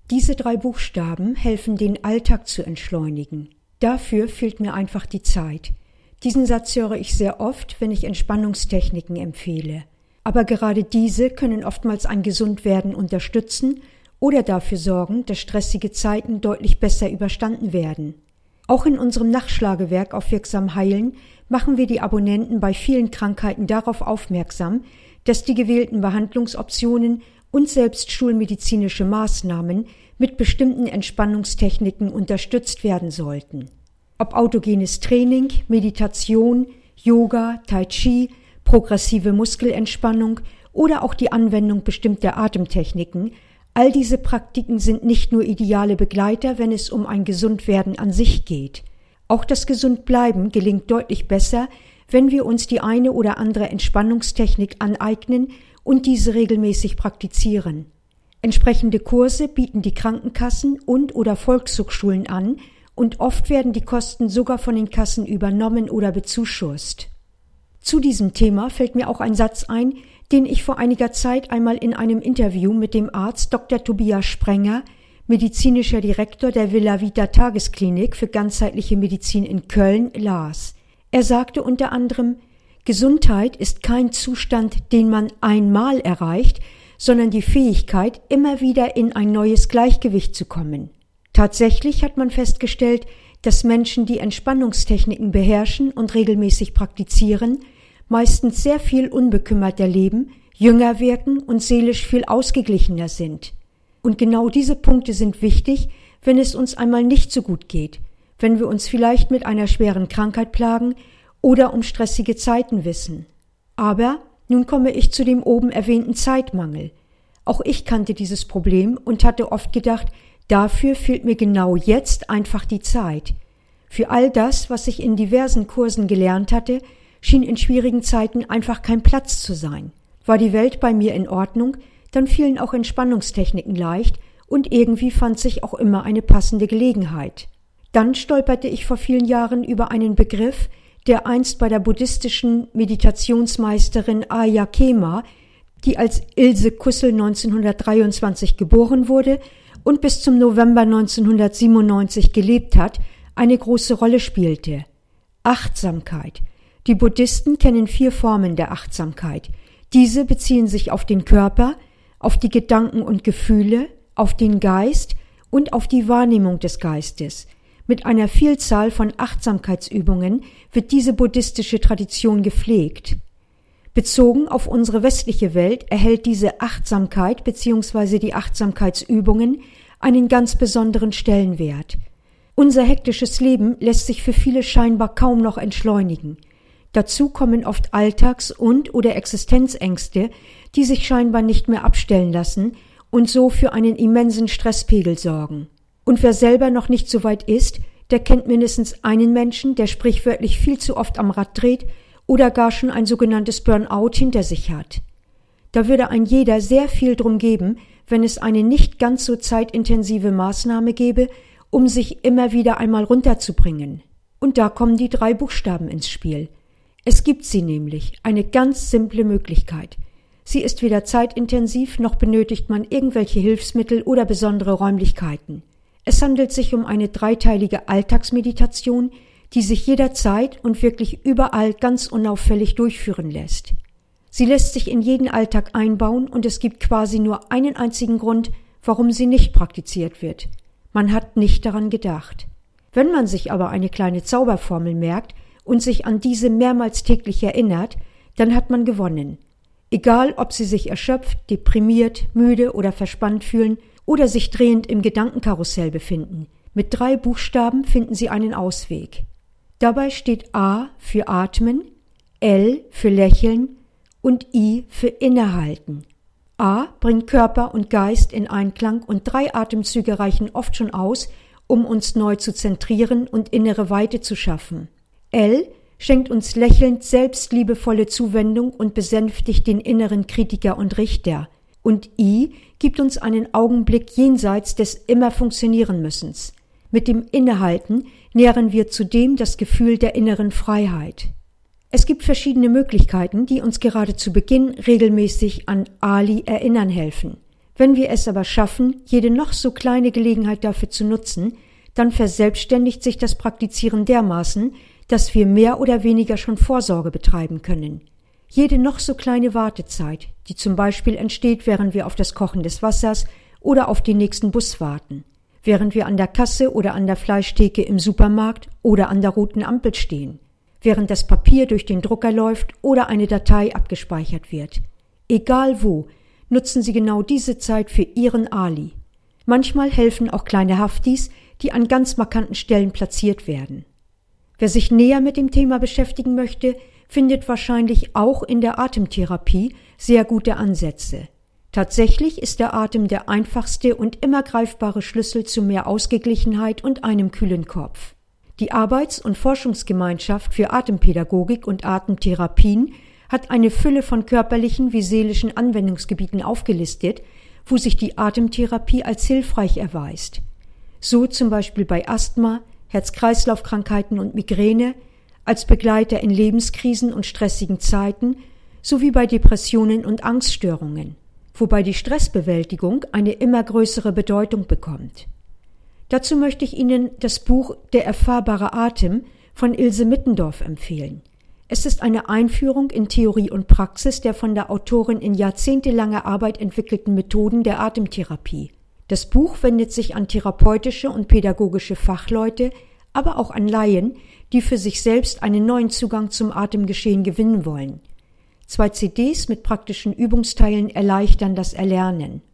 Diese 3 Buchstaben helfen, den Alltag zu entschleunigen. Dafür fehlt mir einfach die Zeit. Diesen Satz höre ich sehr oft, wenn ich Entspannungstechniken empfehle. Aber gerade diese können oftmals ein Gesundwerden unterstützen oder dafür sorgen, dass stressige Zeiten deutlich besser überstanden werden. Auch in unserem Nachschlagewerk auf Wirksam Heilen machen wir die Abonnenten bei vielen Krankheiten darauf aufmerksam, dass die gewählten Behandlungsoptionen und selbst schulmedizinische Maßnahmen mit bestimmten Entspannungstechniken unterstützt werden sollten. Ob autogenes Training, Meditation, Yoga, Tai Chi, progressive Muskelentspannung oder auch die Anwendung bestimmter Atemtechniken, all diese Praktiken sind nicht nur ideale Begleiter, wenn es um ein Gesundwerden an sich geht. Auch das Gesundbleiben gelingt deutlich besser, wenn wir uns die eine oder andere Entspannungstechnik aneignen und diese regelmäßig praktizieren. Entsprechende Kurse bieten die Krankenkassen und/oder Volkshochschulen an und oft werden die Kosten sogar von den Kassen übernommen oder bezuschusst. Zu diesem Thema fällt mir auch ein Satz ein, den ich vor einiger Zeit einmal in einem Interview mit dem Arzt Dr. Tobias Sprenger, medizinischer Direktor der Villa Vita Tagesklinik für ganzheitliche Medizin in Köln, las. Er sagte unter anderem: Gesundheit ist kein Zustand, den man einmal erreicht, sondern die Fähigkeit, immer wieder in ein neues Gleichgewicht zu kommen. Tatsächlich hat man festgestellt, dass Menschen, die Entspannungstechniken beherrschen und regelmäßig praktizieren, meistens sehr viel unbekümmerter leben, jünger wirken und seelisch viel ausgeglichener sind. Und genau diese Punkte sind wichtig, wenn es uns einmal nicht so gut geht, wenn wir uns vielleicht mit einer schweren Krankheit plagen oder um stressige Zeiten wissen. Aber nun komme ich zu dem oben erwähnten Zeitmangel. Auch ich kannte dieses Problem und hatte oft gedacht, dafür fehlt mir genau jetzt einfach die Zeit. Für all das, was ich in diversen Kursen gelernt hatte, schien in schwierigen Zeiten einfach kein Platz zu sein. War die Welt bei mir in Ordnung, dann fielen auch Entspannungstechniken leicht und irgendwie fand sich auch immer eine passende Gelegenheit. Dann stolperte ich vor vielen Jahren über einen Begriff, der einst bei der buddhistischen Meditationsmeisterin Aya Khema, die als Ilse Kussel 1923 geboren wurde und bis zum November 1997 gelebt hat, eine große Rolle spielte. Achtsamkeit. Die Buddhisten kennen 4 Formen der Achtsamkeit. Diese beziehen sich auf den Körper, auf die Gedanken und Gefühle, auf den Geist und auf die Wahrnehmung des Geistes. Mit einer Vielzahl von Achtsamkeitsübungen wird diese buddhistische Tradition gepflegt. Bezogen auf unsere westliche Welt erhält diese Achtsamkeit bzw. die Achtsamkeitsübungen einen ganz besonderen Stellenwert. Unser hektisches Leben lässt sich für viele scheinbar kaum noch entschleunigen. Dazu kommen oft Alltags- und/oder Existenzängste, die sich scheinbar nicht mehr abstellen lassen und so für einen immensen Stresspegel sorgen. Und wer selber noch nicht so weit ist, der kennt mindestens einen Menschen, der sprichwörtlich viel zu oft am Rad dreht oder gar schon ein sogenanntes Burnout hinter sich hat. Da würde ein jeder sehr viel drum geben, wenn es eine nicht ganz so zeitintensive Maßnahme gäbe, um sich immer wieder einmal runterzubringen. Und da kommen die 3 Buchstaben ins Spiel. Es gibt sie nämlich, eine ganz simple Möglichkeit. Sie ist weder zeitintensiv, noch benötigt man irgendwelche Hilfsmittel oder besondere Räumlichkeiten. Es handelt sich um eine 3-teilige Alltagsmeditation, die sich jederzeit und wirklich überall ganz unauffällig durchführen lässt. Sie lässt sich in jeden Alltag einbauen und es gibt quasi nur einen einzigen Grund, warum sie nicht praktiziert wird. Man hat nicht daran gedacht. Wenn man sich aber eine kleine Zauberformel merkt und sich an diese mehrmals täglich erinnert, dann hat man gewonnen. Egal, ob Sie sich erschöpft, deprimiert, müde oder verspannt fühlen oder sich drehend im Gedankenkarussell befinden. Mit 3 Buchstaben finden Sie einen Ausweg. Dabei steht A für Atmen, L für Lächeln und I für Innehalten. A bringt Körper und Geist in Einklang und 3 Atemzüge reichen oft schon aus, um uns neu zu zentrieren und innere Weite zu schaffen. L schenkt uns lächelnd selbstliebevolle Zuwendung und besänftigt den inneren Kritiker und Richter. Und I gibt uns einen Augenblick jenseits des immer funktionieren müssens. Mit dem Innehalten nähren wir zudem das Gefühl der inneren Freiheit. Es gibt verschiedene Möglichkeiten, die uns gerade zu Beginn regelmäßig an Ali erinnern helfen. Wenn wir es aber schaffen, jede noch so kleine Gelegenheit dafür zu nutzen, dann verselbstständigt sich das Praktizieren dermaßen, dass wir mehr oder weniger schon Vorsorge betreiben können. Jede noch so kleine Wartezeit, die zum Beispiel entsteht, während wir auf das Kochen des Wassers oder auf den nächsten Bus warten, während wir an der Kasse oder an der Fleischtheke im Supermarkt oder an der roten Ampel stehen, während das Papier durch den Drucker läuft oder eine Datei abgespeichert wird. Egal wo, nutzen Sie genau diese Zeit für Ihren Ali. Manchmal helfen auch kleine Haftis, die an ganz markanten Stellen platziert werden. Wer sich näher mit dem Thema beschäftigen möchte, findet wahrscheinlich auch in der Atemtherapie sehr gute Ansätze. Tatsächlich ist der Atem der einfachste und immer greifbare Schlüssel zu mehr Ausgeglichenheit und einem kühlen Kopf. Die Arbeits- und Forschungsgemeinschaft für Atempädagogik und Atemtherapien hat eine Fülle von körperlichen wie seelischen Anwendungsgebieten aufgelistet, wo sich die Atemtherapie als hilfreich erweist. So zum Beispiel bei Asthma, Herz-Kreislauf-Krankheiten und Migräne, als Begleiter in Lebenskrisen und stressigen Zeiten sowie bei Depressionen und Angststörungen, wobei die Stressbewältigung eine immer größere Bedeutung bekommt. Dazu möchte ich Ihnen das Buch Der erfahrbare Atem von Ilse Mittendorf empfehlen. Es ist eine Einführung in Theorie und Praxis der von der Autorin in jahrzehntelanger Arbeit entwickelten Methoden der Atemtherapie. Das Buch wendet sich an therapeutische und pädagogische Fachleute, aber auch an Laien, die für sich selbst einen neuen Zugang zum Atemgeschehen gewinnen wollen. 2 CDs mit praktischen Übungsteilen erleichtern das Erlernen.